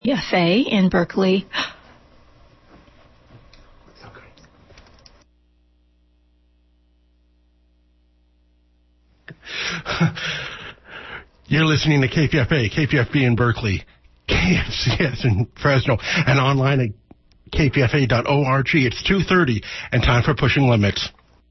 KPFA in Berkeley. You're listening to KPFA, KPFB in Berkeley, KFCS in Fresno, and online at kpfa.org. It's 2:30 and time for Pushing Limits.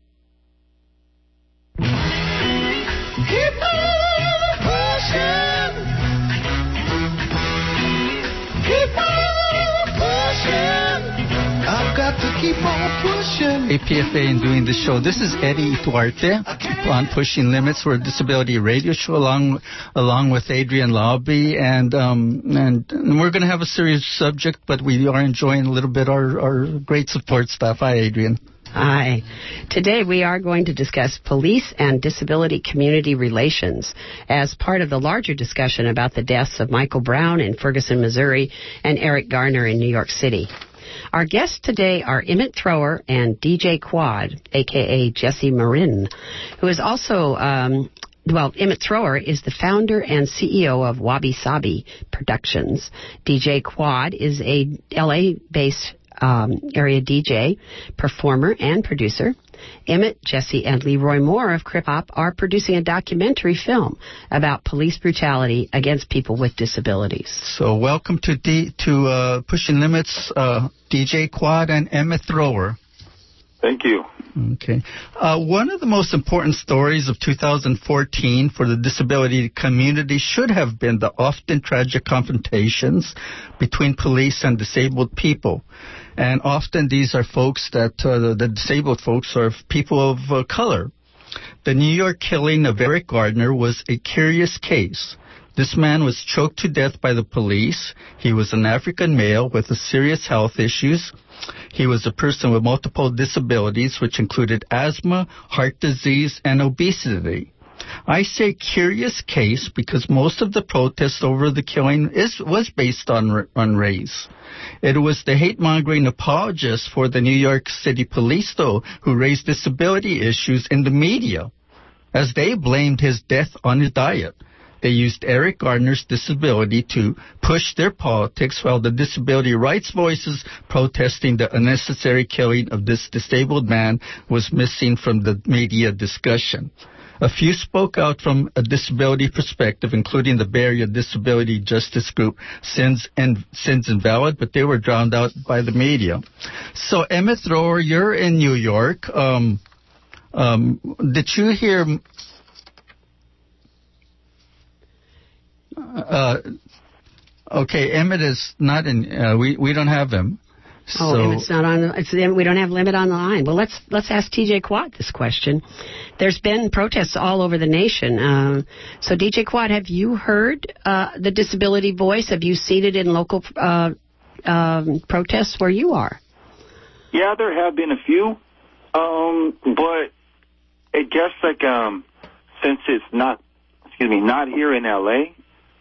Keep on pushing. KPFA in doing the show. This is Eddie Duarte on Pushing Limits. We're a disability radio show along with Adrian Lobby, and we're going to have a serious subject, but we are enjoying a little bit our great support staff. Hi, Adrian. Hi. Today we are going to discuss police and disability community relations as part of the larger discussion about the deaths of Michael Brown in Ferguson, Missouri, and Eric Garner in New York City. Our guests today are Emmett Thrower and DJ Quad, a.k.a. Jesse Marin, who is also, Emmett Thrower is the founder and CEO of Wabi Sabi Productions. DJ Quad is a L.A.-based area DJ, performer, and producer. Emmett, Jesse, and Leroy Moore of Crip Hop are producing a documentary film about police brutality against people with disabilities. So welcome to Pushing Limits, DJ Quad and Emmett Thrower. Thank you. Okay. One of the most important stories of 2014 for the disability community should have been the often tragic confrontations between police and disabled people. And often these are folks that, the disabled folks are people of color. The New York killing of Eric Garner was a curious case. This man was choked to death by the police. He was an African male with serious health issues. He was a person with multiple disabilities, which included asthma, heart disease, and obesity. I say curious case because most of the protests over the killing was based on race. It was the hate-mongering apologists for the New York City police, though, who raised disability issues in the media, as they blamed his death on his diet. They used Eric Garner's disability to push their politics, while the disability rights voices protesting the unnecessary killing of this disabled man was missing from the media discussion. A few spoke out from a disability perspective, including the Bay Area Disability Justice Group, Sins Invalid, but they were drowned out by the media. So, Emmett Thrower, you're in New York. Did you hear... okay, Emmett is not in... we don't have him. Oh, Emmett's not on. We don't have Emmett on the line. Well, let's ask TJ Quad this question. There's been protests all over the nation. So, DJ Quad, have you heard the disability voice? Have you seen it in local protests where you are? Yeah, there have been a few, but I guess since it's not here in LA,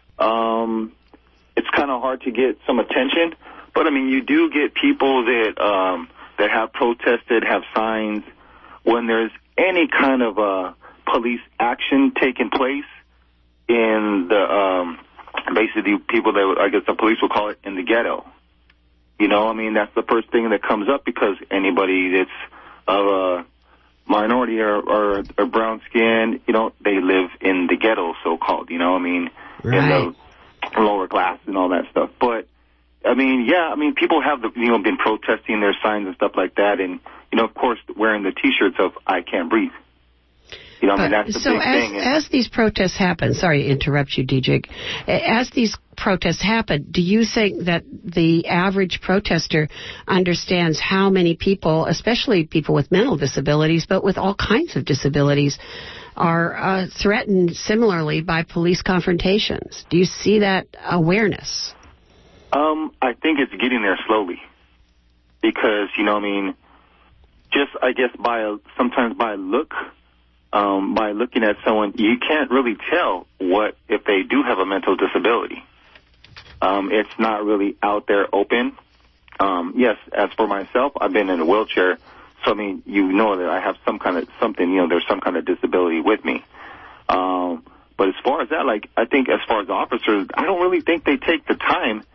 it's kind of hard to get some attention. But, I mean, you do get people that have protested, have signs. When there's any kind of police action taking place in the, basically people that, I guess the police will call it, in the ghetto. You know, I mean, that's the first thing that comes up, because anybody that's of a minority or brown skin, you know, they live in the ghetto, so-called, you know, I mean, right. In the lower class and all that stuff. But, I mean, yeah, I mean, people have, been protesting their signs and stuff like that, and, of course, wearing the T-shirts of "I can't breathe." I mean, that's the big thing. So as these protests happen, sorry to interrupt you, DJ, as these protests happen, do you think that the average protester understands how many people, especially people with mental disabilities, but with all kinds of disabilities, are threatened similarly by police confrontations? Do you see that awareness? I think it's getting there slowly, because, just, I guess, sometimes by looking at someone, you can't really tell if they do have a mental disability. It's not really out there open. Yes, as for myself, I've been in a wheelchair, so, that I have there's some kind of disability with me. But as far as that, I think as far as officers, I don't really think they take the time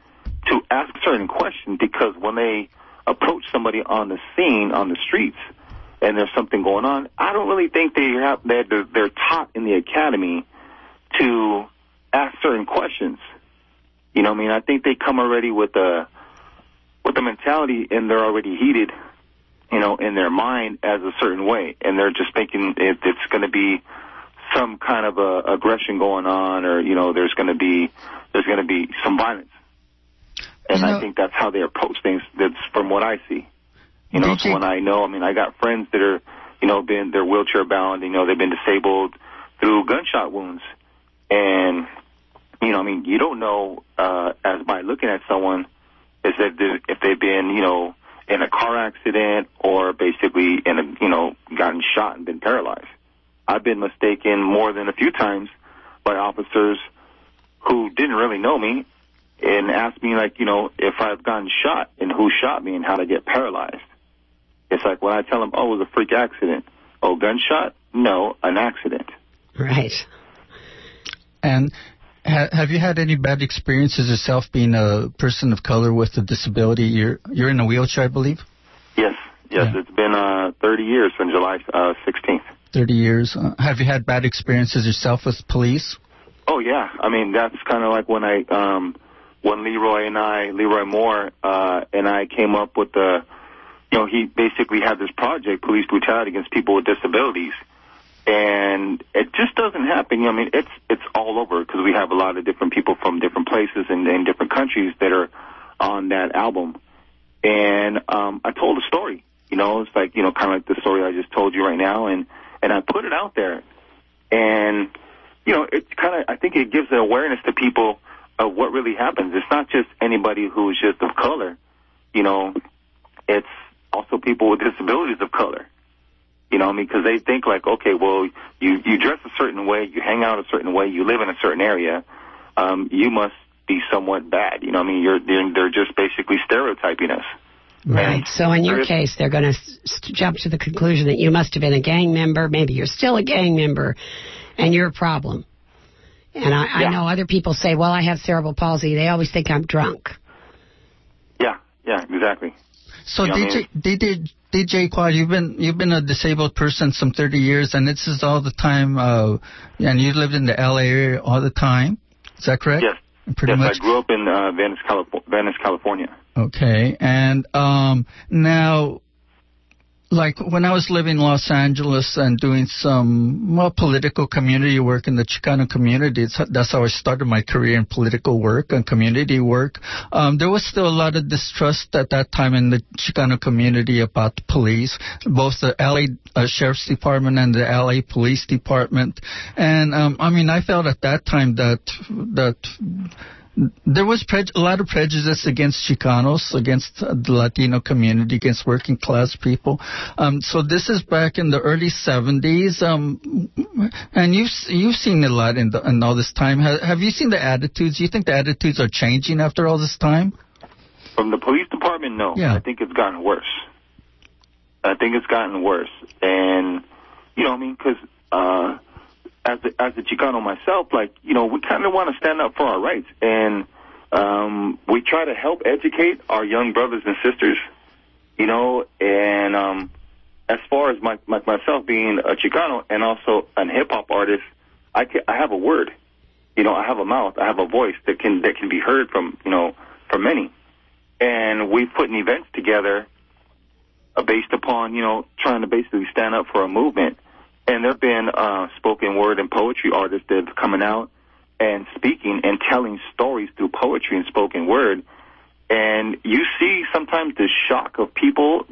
to ask certain questions, because when they approach somebody on the scene, on the streets, and there's something going on, I don't really think they're taught in the academy to ask certain questions. You know what I mean? I think they come already with the mentality, and they're already heated, you know, in their mind as a certain way, and they're just thinking it's going to be some kind of aggression going on, or, you know, there's going to be some violence. And I think that's how they approach things. That's from what I see. You know, so when I know, I mean, I got friends that are, you know, they're wheelchair bound, you know, they've been disabled through gunshot wounds. And, you know, I mean, you don't know, as by looking at someone, is that if they've been, you know, in a car accident or basically gotten shot and been paralyzed. I've been mistaken more than a few times by officers who didn't really know me and asked me, like, you know, if I've gotten shot and who shot me and how to get paralyzed. It's like when I tell them, oh, it was a freak accident. Oh, gunshot? No, an accident. Right. And have you had any bad experiences yourself being a person of color with a disability? You're in a wheelchair, I believe? Yes. Yeah. It's been 30 years from July 16th. 30 years. Have you had bad experiences yourself with police? Oh, yeah. I mean, that's kind of like when when Leroy Moore and I came up with he basically had this project, Police Brutality Against People with Disabilities. And it just doesn't happen. You know, I mean, it's all over, because we have a lot of different people from different places and different countries that are on that album. And I told a story. You know, it's like, you know, kind of like the story I just told you right now, and I put it out there. And, you know, it's kind of, I think it gives an awareness to people of what really happens. It's not just anybody who's just of color. You know, it's also people with disabilities of color. You know, I mean, because they think like, okay, well, you dress a certain way, you hang out a certain way, you live in a certain area, you must be somewhat bad. You know, I mean, they're just basically stereotyping us. Right. And so in your case, they're going to jump to the conclusion that you must have been a gang member. Maybe you're still a gang member, and you're a problem. And I know other people say, well, I have cerebral palsy. They always think I'm drunk. Yeah, exactly. So DJ Quad, you've been a disabled person some 30 years, and this is all the time, and you lived in the LA area all the time. Is that correct? Yes. Pretty much. I grew up in Venice, California. Okay, and now, like when I was living in Los Angeles and doing some more political community work in the Chicano community, that's how I started my career in political work and community work. There was still a lot of distrust at that time in the Chicano community about the police, both the LA Sheriff's Department and the LA Police Department. And I mean, I felt at that time that there was a lot of prejudice against Chicanos, against the Latino community, against working class people. So this is back in the early 70s, and you've seen a lot in all this time. Have you seen the attitudes? Do you think the attitudes are changing after all this time? From the police department, no. Yeah. I think it's gotten worse. And, you know, I mean, because as a Chicano myself, like, you know, we kind of want to stand up for our rights, and we try to help educate our young brothers and sisters, you know, and as far as myself being a Chicano and also an hip-hop artist, I have a word, you know, I have a mouth, I have a voice that can be heard from, you know, from many, and we've put events together based upon, you know, trying to basically stand up for a movement. And there have been spoken word and poetry artists that have coming out and speaking and telling stories through poetry and spoken word. And you see sometimes the shock of people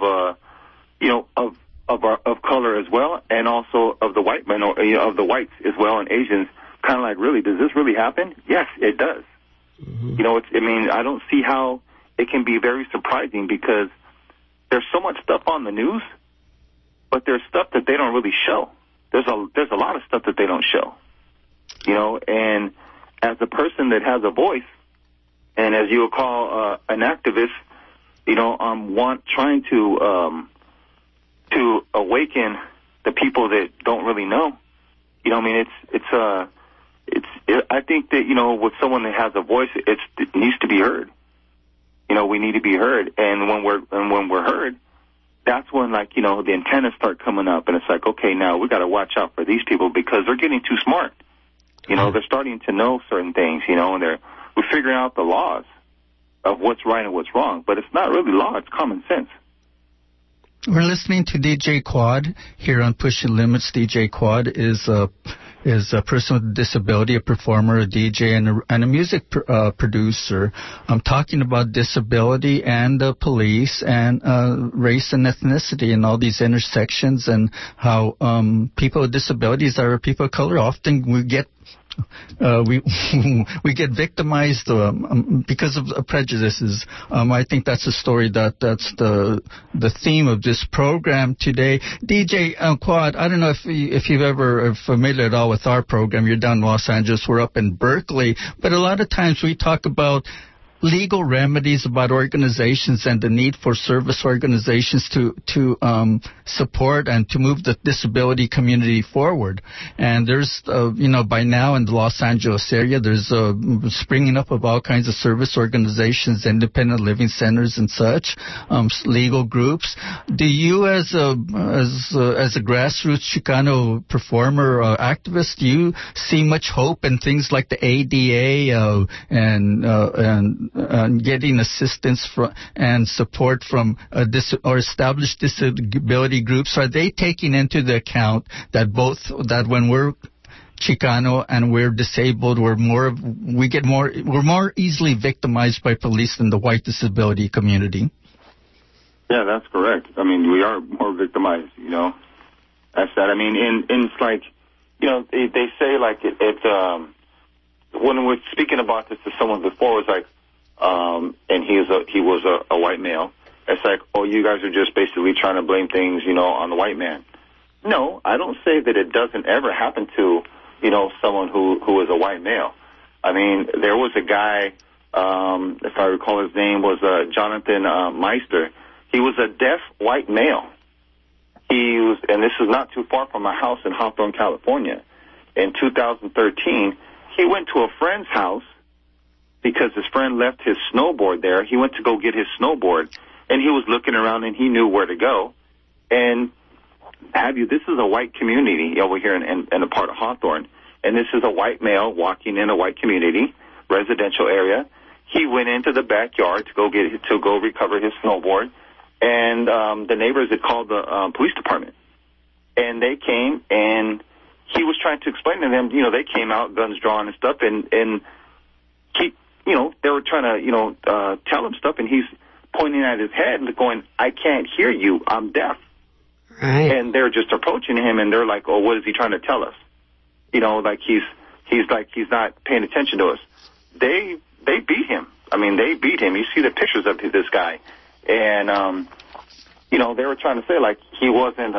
of color as well, and also of the white men, or, you know, of the whites as well, and Asians, kind of like, really, does this really happen? Yes, it does. Mm-hmm. You know, I don't see how it can be very surprising, because there's so much stuff on the news, but there's stuff that they don't really show. There's a lot of stuff that they don't show, you know. And as a person that has a voice, and as you would call an activist, you know, trying to awaken the people that don't really know. You know, I mean, I think that, you know, with someone that has a voice, it needs to be heard. we need to be heard. And when we're heard, that's when, like, you know, the antennas start coming up, and it's like, okay, now we got to watch out for these people because they're getting too smart. You know, they're starting to know certain things, you know, and we're figuring out the laws of what's right and what's wrong. But it's not really law, it's common sense. We're listening to DJ Quad here on Pushing Limits. DJ Quad is a person with a disability, a performer, a DJ, and a music producer. I'm talking about disability and police and race and ethnicity and all these intersections and how people with disabilities or people of color often we get victimized because of prejudices. I think that's a story that's the theme of this program today. DJ Quad, I don't know if you've ever are familiar at all with our program. You're down in Los Angeles. We're up in Berkeley, but a lot of times we talk about legal remedies, about organizations and the need for service organizations to support and to move the disability community forward. And there's, by now in the Los Angeles area, there's springing up of all kinds of service organizations, independent living centers and such, legal groups. Do you, as a grassroots Chicano performer, activist, do you see much hope in things like the ADA and getting assistance and support from established disability groups? Are they taking into the account that when we're Chicano and we're disabled, we're more easily victimized by police than the white disability community? Yeah, that's correct. I mean, we are more victimized, you know. That's that. I mean, and it's like, you know, they say like when we're speaking about this to someone before, it's like, and he was a white male. It's like, oh, you guys are just basically trying to blame things, you know, on the white man. No, I don't say that it doesn't ever happen to, you know, someone who is a white male. I mean, there was a guy, if I recall his name was Jonathan Meister. He was a deaf white male. And this is not too far from my house in Hawthorne, California. In 2013, he went to a friend's house because his friend left his snowboard there. He went to go get his snowboard, and he was looking around, and he knew where to go. And this is a white community over here in a part of Hawthorne, and this is a white male walking in a white community, residential area. He went into the backyard to go recover his snowboard, and the neighbors had called the police department. And they came, and he was trying to explain to them, you know, they came out, guns drawn and stuff, and he, you know, they were trying to, you know, tell him stuff, and he's pointing at his head and going, I can't hear you, I'm deaf. Right. And they're just approaching him, and they're like, oh, what is he trying to tell us? You know, like he's not paying attention to us. They beat him. I mean, they beat him. You see the pictures of this guy. And, you know, they were trying to say, like, he wasn't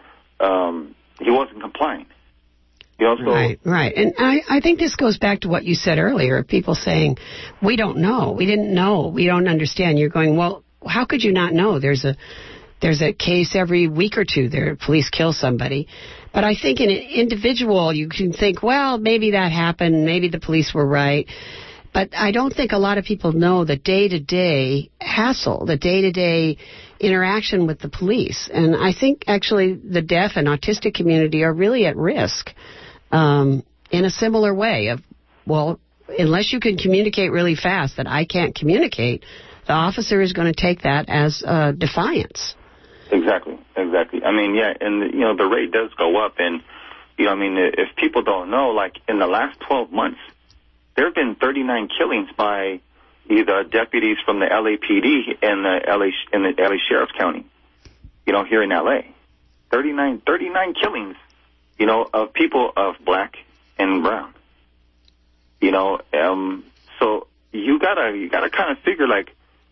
complying. You know, so Right. And I think this goes back to what you said earlier, people saying, we don't know, we didn't know, we don't understand. You're going, well, how could you not know? There's a case every week or two. Police kill somebody. But I think in an individual, you can think, well, maybe that happened, maybe the police were right. But I don't think a lot of people know the day-to-day hassle, the day-to-day interaction with the police. And I think actually the deaf and autistic community are really at risk in a similar way of, well, unless you can communicate really fast that I can't communicate, the officer is going to take that as defiance. Exactly. I mean, yeah, and, you know, the rate does go up. And, you know, I mean, if people don't know, like in the last 12 months, there have been 39 killings by either deputies from the LAPD and the LA Sheriff's County, you know, here in LA. 39 killings, you know, of people of black and brown. You know, so you gotta kind of figure, like,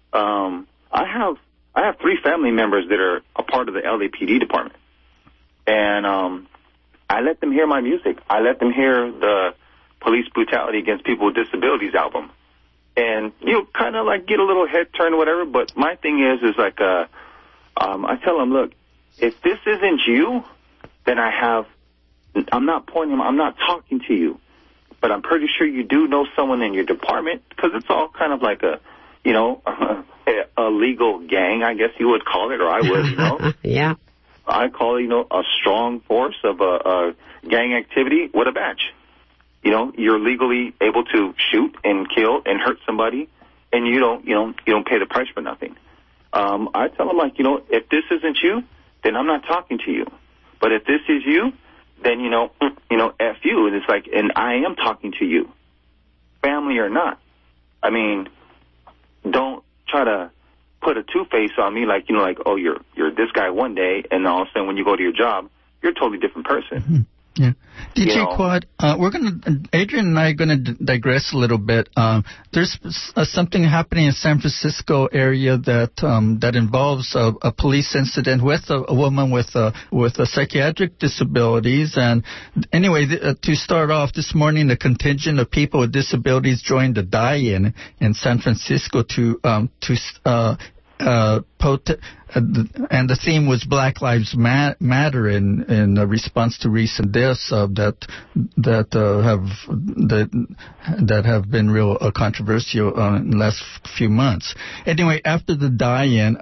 I have 3 family members that are a part of the LAPD department, and I let them hear my music. I let them hear the Police Brutality Against People with Disabilities album, and you kind of like get a little head turn or whatever. But my thing is like, I tell them, look, if this isn't you, then I'm not talking to you, but I'm pretty sure you do know someone in your department, because it's all kind of like a, you know, a legal gang, I guess you would call it, or I would, you know. Yeah. I call it, you know, a strong force of a gang activity with a badge. You know, you're legally able to shoot and kill and hurt somebody, and you don't pay the price for nothing. I tell them, like, you know, if this isn't you, then I'm not talking to you. But if this is you, then, you know, F you. And it's like, and I am talking to you, family or not. I mean, don't try to put a two-face on me, like, you know, like, oh, you're this guy one day, and all of a sudden when you go to your job, you're a totally different person. Mm-hmm. Yeah. DJ Quad, Adrian and I are going to digress a little bit. There's something happening in San Francisco area that involves a police incident with a woman with psychiatric disabilities. And anyway, to start off, this morning, a contingent of people with disabilities joined the die-in in San Francisco and the theme was Black Lives Matter in response to recent deaths that have been real controversial in the last few months. Anyway, after the die-in,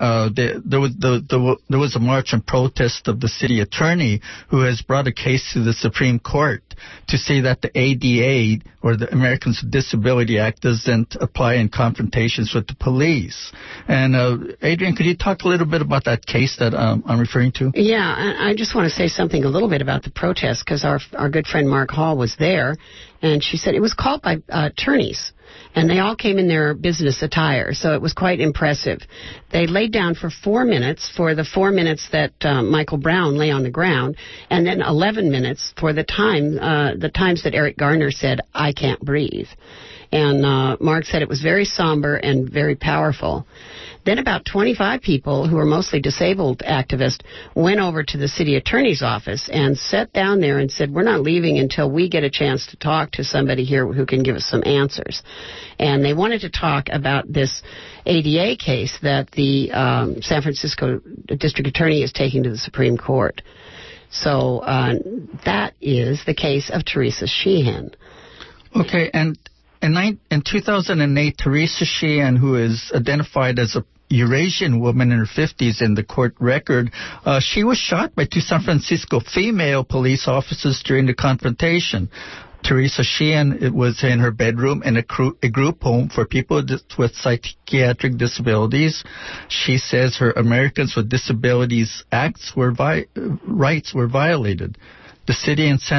there was a march and protest of the city attorney, who has brought a case to the Supreme Court to say that the ADA, or the Americans with Disability Act, doesn't apply in confrontations with the police. And Adrian, could you talk a little bit about that case that I'm referring to? Yeah, I just want to say something a little bit about the protest, because our good friend Mark Hall was there, and she said it was called by attorneys, and they all came in their business attire, so it was quite impressive. They laid down for 4 minutes, for the 4 minutes that Michael Brown lay on the ground, and then 11 minutes for the times that Eric Garner said, "I can't breathe." And Mark said it was very somber and very powerful. Then about 25 people, who are mostly disabled activists, went over to the city attorney's office and sat down there and said, "We're not leaving until we get a chance to talk to somebody here who can give us some answers." And they wanted to talk about this ADA case that the San Francisco district attorney is taking to the Supreme Court. So that is the case of Teresa Sheehan. Okay, and in 2008, Teresa Sheehan, who is identified as a Eurasian woman in her 50s in the court record, she was shot by 2 San Francisco female police officers during the confrontation. Teresa Sheehan was in her bedroom in a group home for people with psychiatric disabilities. She says her Americans with Disabilities Acts rights were violated. The city and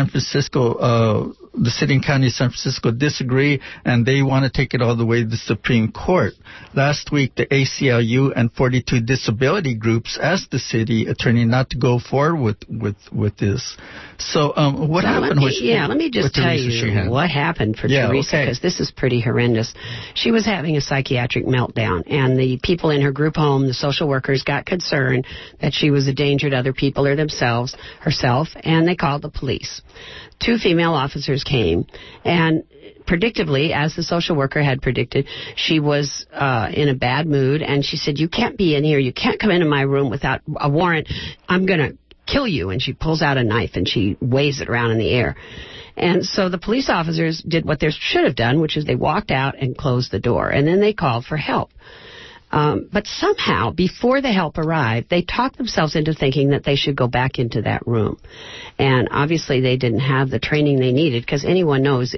the city and county of San Francisco disagree, and they want to take it all the way to the Supreme Court. Last week, the ACLU and 42 disability groups asked the city attorney not to go forward with this. So, what happened with Teresa? Let me just tell you what happened for Teresa, because this is pretty horrendous. She was having a psychiatric meltdown, and the people in her group home, the social workers, got concerned that she was a danger to other people or herself, and they called the police. 2 female officers came, and predictably, as the social worker had predicted, she was in a bad mood, and she said, "You can't be in here. You can't come into my room without a warrant. I'm going to kill you." And she pulls out a knife, and she waves it around in the air. And so the police officers did what they should have done, which is they walked out and closed the door, and then they called for help. But somehow, before the help arrived, they talked themselves into thinking that they should go back into that room. And obviously they didn't have the training they needed, because anyone knows.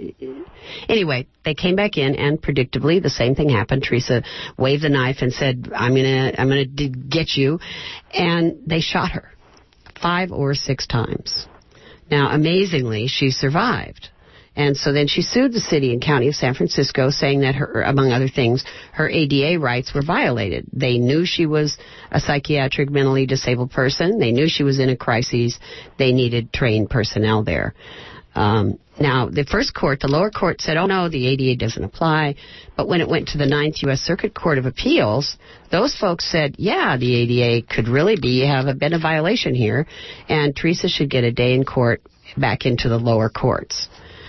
Anyway, they came back in, and predictably the same thing happened. Teresa waved the knife and said, I'm gonna get you. And they shot her 5 or 6 times. Now, amazingly, she survived. And so then she sued the city and county of San Francisco, saying that, among other things, her ADA rights were violated. They knew she was a psychiatric mentally disabled person. They knew she was in a crisis. They needed trained personnel there. Now, the first court, the lower court, said, oh, no, the ADA doesn't apply. But when it went to the 9th U.S. Circuit Court of Appeals, those folks said, yeah, the ADA could really have been a violation here, and Teresa should get a day in court back into the lower courts.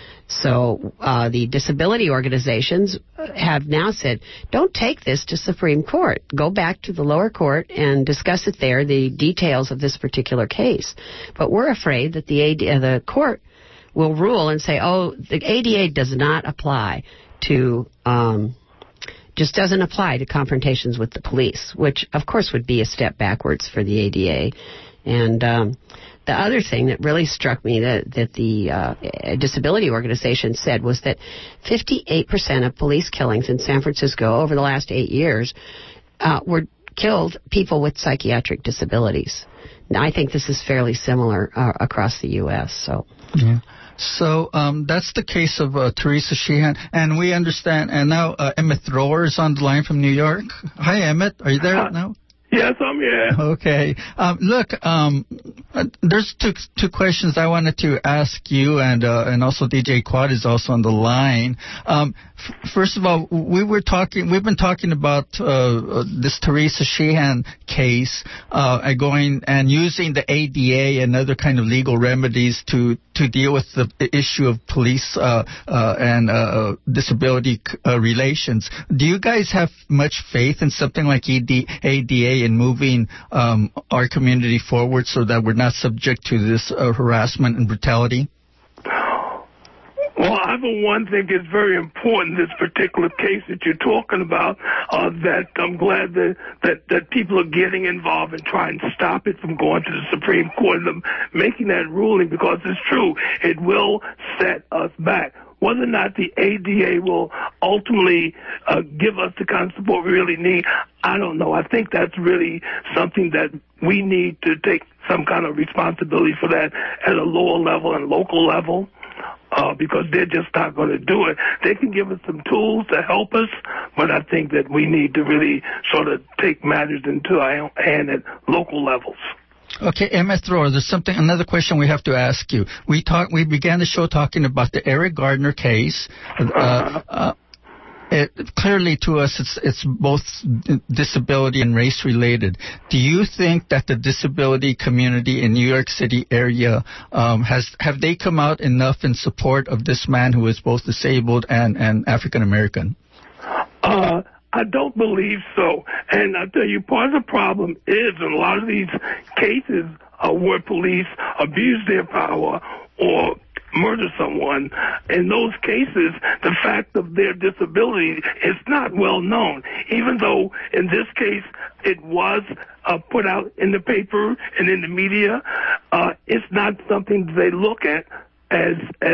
So the disability organizations have now said, don't take this to Supreme Court. Go back to the lower court and discuss it there, the details of this particular case. But we're afraid that the court will rule and say, oh, the ADA does not apply to just doesn't apply to confrontations with the police, which, of course, would be a step backwards for the ADA. And the other thing that really struck me that the disability organization said was that 58% of police killings in San Francisco over the last 8 years were killed people with psychiatric disabilities. Now, I think this is fairly similar across the U.S. So. Yeah. So that's the case of Teresa Sheehan, and we understand. And now Emmett Thrower is on the line from New York. Hi, Emmett. Are you there now? Yes, I'm here. Okay. Look, there's two questions I wanted to ask you, and also DJ Quad is also on the line. First of all, we've been talking about this Teresa Sheehan case, going and using the ADA and other kind of legal remedies to deal with the issue of police and disability relations. Do you guys have much faith in something like ADA in moving our community forward so that we're not subject to this harassment and brutality? Well, I, for one, think it's very important, this particular case that you're talking about, that I'm glad that people are getting involved and trying to stop it from going to the Supreme Court and them making that ruling, because it's true. It will set us back. Whether or not the ADA will ultimately give us the kind of support we really need, I don't know. I think that's really something that we need to take some kind of responsibility for that at a lower level and local level. Because they're just not going to do it. They can give us some tools to help us, but I think that we need to really sort of take matters into our own hand at local levels. Okay, Emmett Thrower, there's another question we have to ask you. We began the show talking about the Eric Gardner case. Clearly to us, it's both disability and race related. Do you think that the disability community in New York City area have they come out enough in support of this man who is both disabled and African American? I don't believe so. And I tell you, part of the problem is in a lot of these cases where police abuse their power or murder someone, in those cases, the fact of their disability is not well known. Even though in this case it was put out in the paper and in the media, it's not something they look at as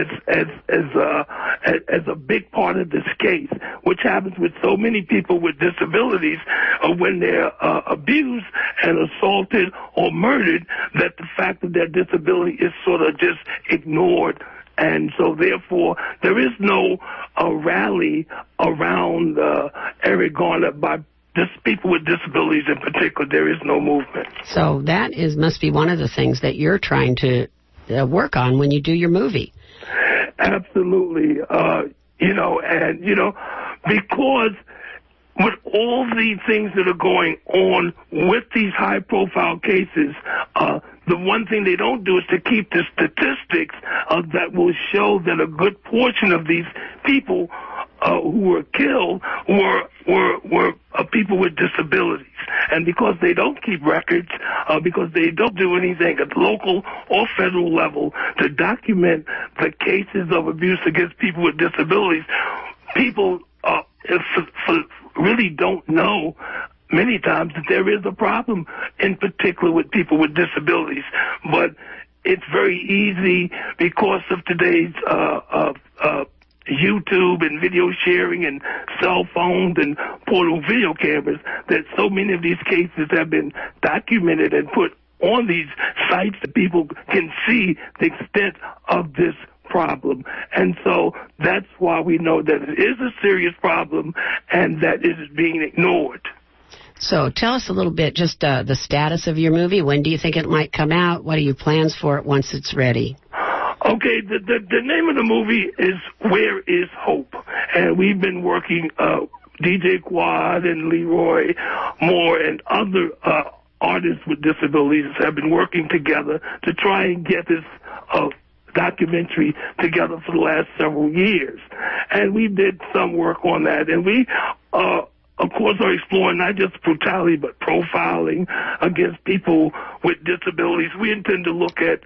a big part of this case, which happens with so many people with disabilities when they're abused and assaulted or murdered, that the fact of their disability is sort of just ignored. And so, therefore, there is no rally around Eric Garner by people with disabilities in particular. There is no movement. So that must be one of the things that you're trying to work on when you do your movie. Absolutely. Because with all the things that are going on with these high-profile cases, the one thing they don't do is to keep the statistics that will show that a good portion of these people who were killed were people with disabilities. And because they don't keep records, because they don't do anything at the local or federal level to document the cases of abuse against people with disabilities, people really don't know many times that there is a problem, in particular with people with disabilities. But it's very easy because of today's YouTube and video sharing and cell phones and portable video cameras that so many of these cases have been documented and put on these sites that people can see the extent of this problem. And so that's why we know that it is a serious problem and that it is being ignored. So tell us a little bit, just the status of your movie. When do you think it might come out? What are your plans for it once it's ready? Okay, the name of the movie is Where is Hope? And we've been working, DJ Quad and Leroy Moore and other artists with disabilities have been working together to try and get this documentary together for the last several years. And we did some work on that. And we, of course, are exploring not just brutality, but profiling against people with disabilities. We intend to look at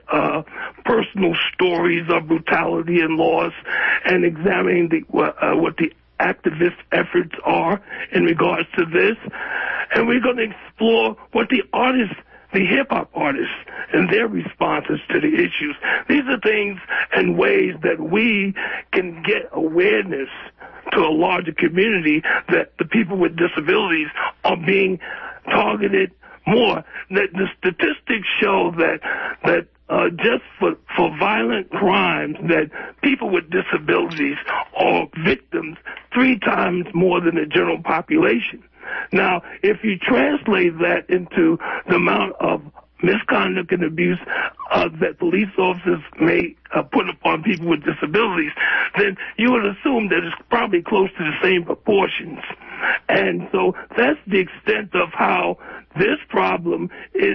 personal stories of brutality and loss and examining what the activist efforts are in regards to this. And we're going to explore what the hip-hop artists and their responses to the issues. These are things and ways that we can get awareness to a larger community that the people with disabilities are being targeted more. The statistics show that just for violent crimes, that people with disabilities are victims 3 times more than the general population. Now, if you translate that into the amount of misconduct and abuse that police officers may put upon people with disabilities, then you would assume that it's probably close to the same proportions. And so that's the extent of how this problem is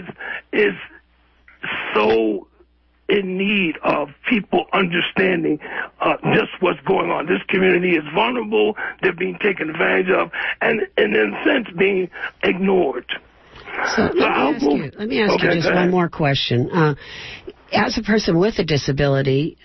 so in need of people understanding just what's going on. This community is vulnerable, they're being taken advantage of, and in a sense being ignored. So let me ask you just one more question. As a person with a disability,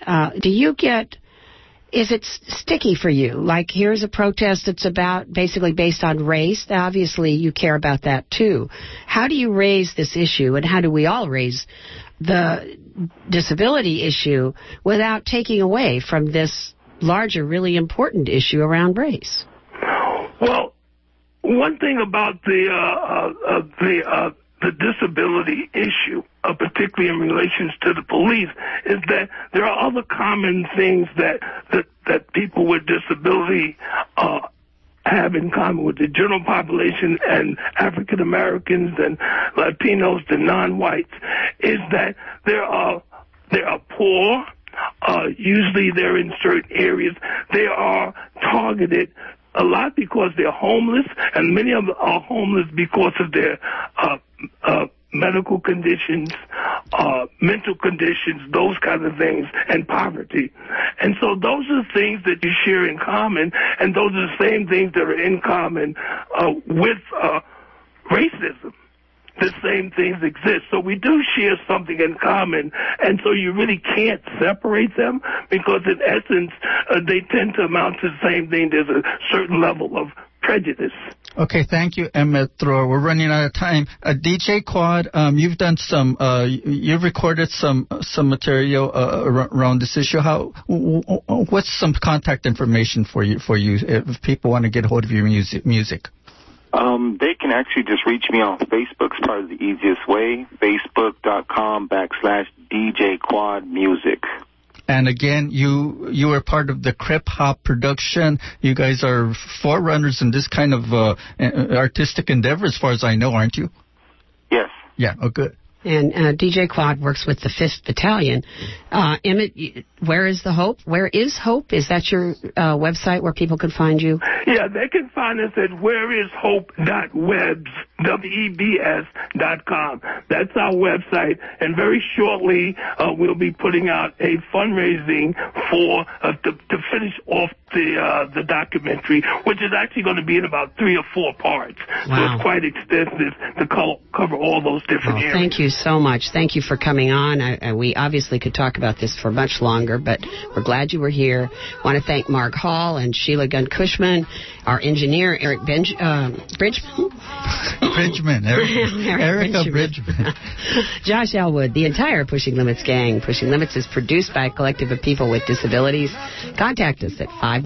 is it sticky for you? Like, here's a protest that's basically based on race. Obviously, you care about that too. How do you raise this issue, and how do we all raise the disability issue without taking away from this larger, really important issue around race? Well, one thing about the disability issue, particularly in relations to the police, is that there are other common things that people with disability have in common with the general population and African Americans and Latinos and non-whites, is that they are poor. Usually they're in certain areas. They are targeted a lot because they're homeless, and many of them are homeless because of their medical conditions, mental conditions, those kinds of things, and poverty. And so those are the things that you share in common, and those are the same things that are in common with racism. The same things exist. So we do share something in common, and so you really can't separate them because, in essence, they tend to amount to the same thing. There's a certain level of prejudice. Okay, thank you, Emmett Thrower. We're running out of time. DJ Quad, you've done you've recorded some material around this issue. What's some contact information for you if people want to get hold of your music? They can actually just reach me on Facebook. It's probably the easiest way. Facebook.com/DJ Quad Music. And again, you are part of the Crip Hop production. You guys are forerunners in this kind of artistic endeavor, as far as I know, aren't you? Yes. Yeah. Oh, good. And DJ Quad works with the 5th Battalion. Emmett, where is the Hope? Where is Hope? Is that your website where people can find you? Yeah, they can find us at whereishope.webs.com. That's our website. And very shortly, we'll be putting out a fundraising to finish off the documentary, which is actually going to be in about 3 or 4 parts. Wow. So it's quite extensive to cover all those different areas. Thank you so much. Thank you for coming on. We obviously could talk about this for much longer, but we're glad you were here. I want to thank Mark Hall and Sheila Gunn-Cushman, our engineer, Eric Bridgman. Erica Bridgman. Josh Elwood, the entire Pushing Limits gang. Pushing Limits is produced by a collective of people with disabilities. Contact us at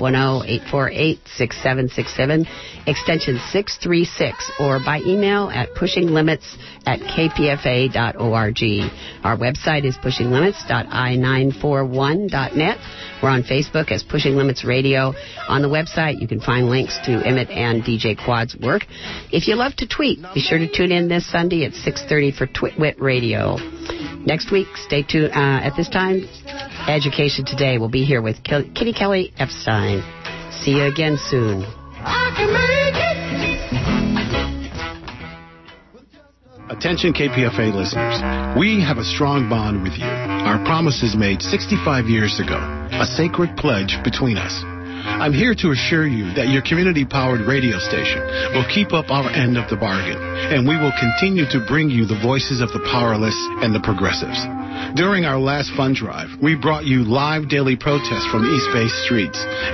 510-848-6767, extension 636, or by email at pushinglimits@kpfa.org. Our website is pushinglimits.i941.net. We're on Facebook as Pushing Limits Radio. On the website, you can find links to Emmett and DJ Quad's work. If you love to tweet, be sure to tune in this Sunday at 6:30 for Twitwit Radio. Next week, stay tuned. At this time, Education Today will be here with Kitty Kelly Epstein. See you again soon. Attention KPFA listeners, we have a strong bond with you. Our promise is made 65 years ago, a sacred pledge between us. I'm here to assure you that your community-powered radio station will keep up our end of the bargain, and we will continue to bring you the voices of the powerless and the progressives. During our last fund drive, we brought you live daily protests from East Bay streets.